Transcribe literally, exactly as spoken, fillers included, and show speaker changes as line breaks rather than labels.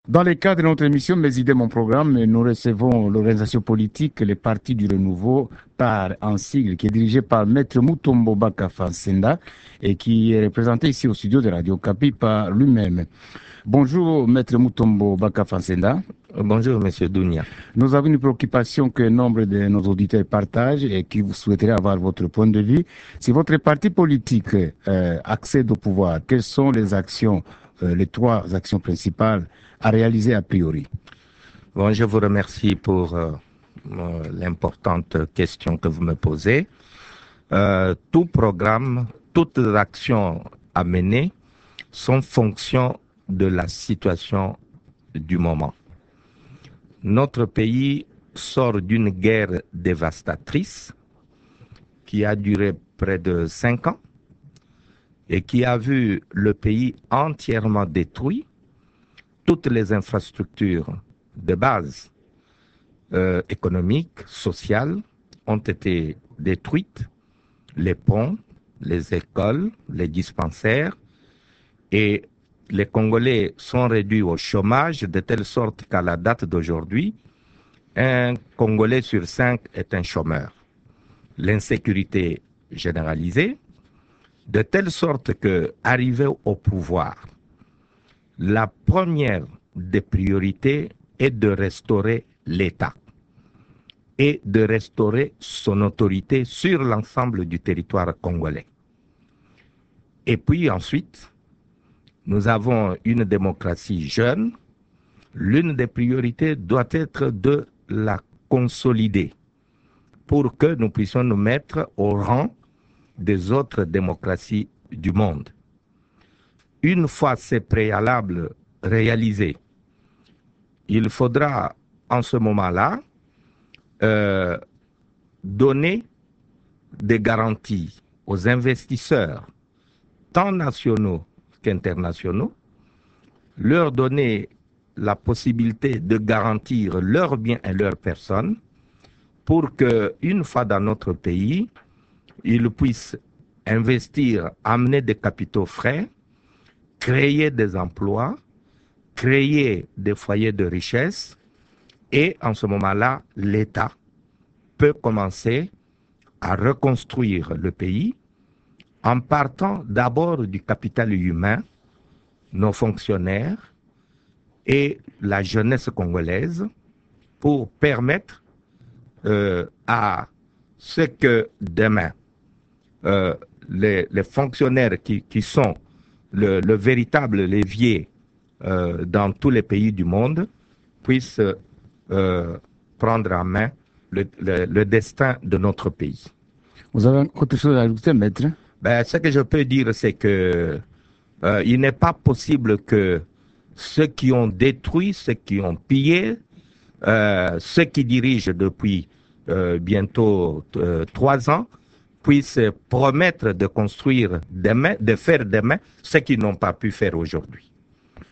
Dans le cadre de notre émission Mes idées, mon programme, nous recevons l'organisation politique, les partis du renouveau, par un sigle qui est dirigé par Maître Mutombo Baka Fansenda et qui est représenté ici au studio de Radio Kapi par lui-même. Bonjour Maître Mutombo Baka Fansenda.
Bonjour Monsieur Dounia.
Nous avons une préoccupation que nombre de nos auditeurs partagent et qui vous souhaiteraient avoir votre point de vue. Si votre parti politique euh, accède au pouvoir, quelles sont les actions, euh, les trois actions principales à réaliser a priori?
Bon, je vous remercie pour euh, l'importante question que vous me posez. Euh, tout programme, toutes les actions à mener sont fonction de la situation du moment. Notre pays sort d'une guerre dévastatrice qui a duré près de cinq ans et qui a vu le pays entièrement détruit. Toutes les infrastructures de base euh, économiques, sociales, ont été détruites. Les ponts, les écoles, les dispensaires. Et les Congolais sont réduits au chômage de telle sorte qu'à la date d'aujourd'hui, un Congolais sur cinq est un chômeur. L'insécurité généralisée, de telle sorte que, arrivé au pouvoir, la première des priorités est de restaurer l'État et de restaurer son autorité sur l'ensemble du territoire congolais. Et puis ensuite, nous avons une démocratie jeune. L'une des priorités doit être de la consolider pour que nous puissions nous mettre au rang des autres démocraties du monde. Une fois ces préalables réalisés, il faudra en ce moment-là euh, donner des garanties aux investisseurs, tant nationaux qu'internationaux, leur donner la possibilité de garantir leurs biens et leurs personnes pour qu'une fois dans notre pays, ils puissent investir, amener des capitaux frais, créer des emplois, créer des foyers de richesse, et en ce moment-là, l'État peut commencer à reconstruire le pays en partant d'abord du capital humain, nos fonctionnaires et la jeunesse congolaise, pour permettre euh, à ce que demain, euh, les, les fonctionnaires qui, qui sont le, le véritable levier euh, dans tous les pays du monde puissent euh, prendre en main le, le, le destin de notre pays.
Vous avez autre chose à ajouter, maître?
Ben, ce que je peux dire, c'est que euh, il n'est pas possible que ceux qui ont détruit, ceux qui ont pillé, euh, ceux qui dirigent depuis euh, bientôt euh, trois ans, puissent promettre de construire demain, de faire demain ce qu'ils n'ont pas pu faire aujourd'hui.